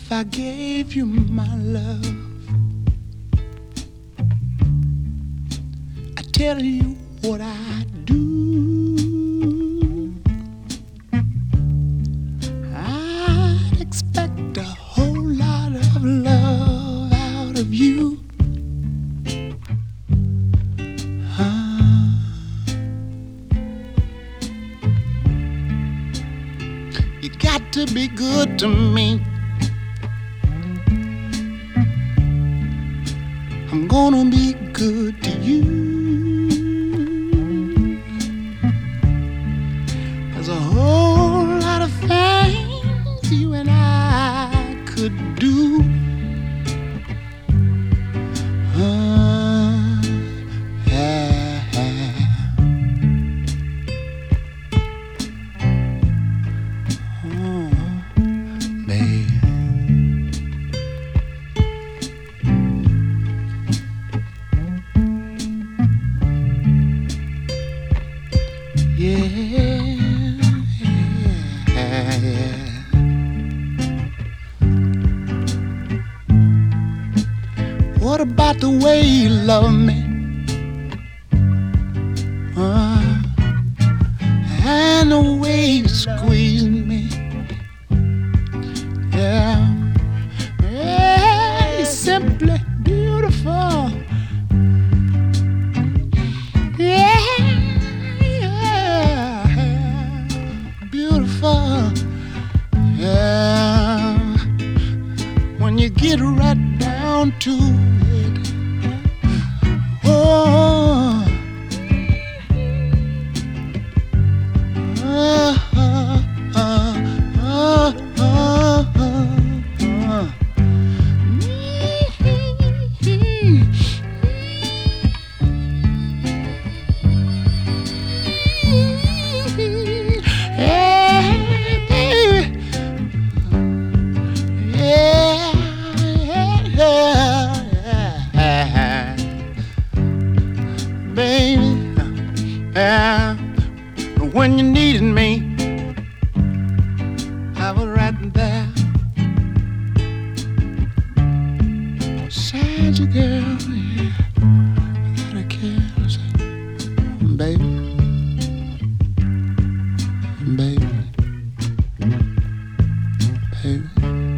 if I gave you my love? I tell you what I do. I'd expect a whole lot of love out of you. You got to be good to me. I'm gonna be good to you. There's a whole lot of things you and I could do. What about the way you love me? And the way you squeeze me. Yeah, yeah, you're simply beautiful. Yeah, yeah, beautiful. Yeah, when you get right down to it. Oh, baby, yeah. When you needed me, I was right there beside you, girl. Yeah, without a care, baby, baby, baby.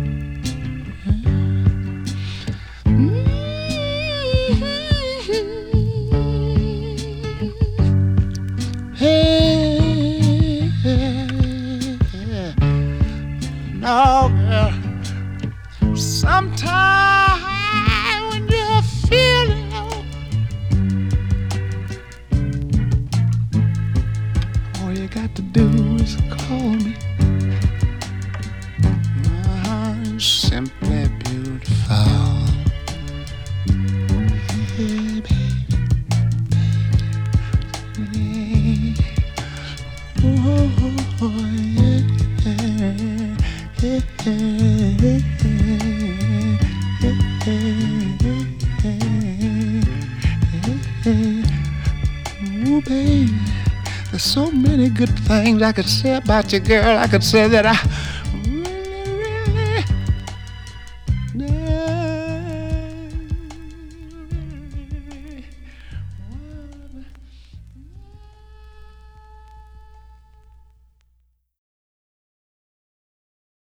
No, girl. Sometimes when you're feeling low, all you got to do is call me. I'm simply beautiful. Hey, baby, baby. Oh, yeah. Ooh, baby, there's so many good things I could say about you, girl. I could say that I